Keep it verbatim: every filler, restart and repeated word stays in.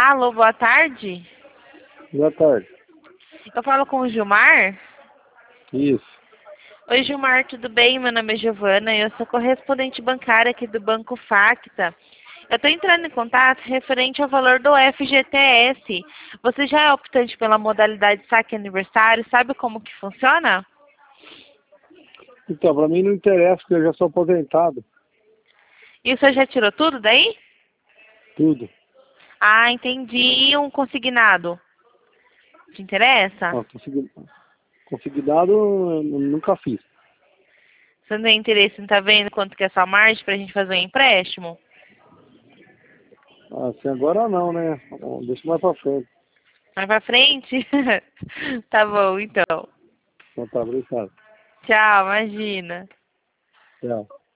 Alô, boa tarde. Boa tarde. Eu falo com o Gilmar. Isso. Oi, Gilmar, tudo bem? Meu nome é Giovana e eu sou correspondente bancária aqui do Banco Facta. Eu estou entrando em contato referente ao valor do F G T S. Você já é optante pela modalidade saque aniversário? Sabe como que funciona? Então, para mim não interessa, porque eu já sou aposentado. E o senhor já tirou tudo daí? Tudo. Ah, entendi. E um consignado? Te interessa? Ó, consegui- consignado eu nunca fiz. Você não tem interesse em estar vendo quanto que é a sua margem para a gente fazer um empréstimo? Assim, agora não, né? Bom, deixa mais pra frente. Mais pra frente? Tá bom, então. Então tá, obrigado. Tchau, imagina. Tchau.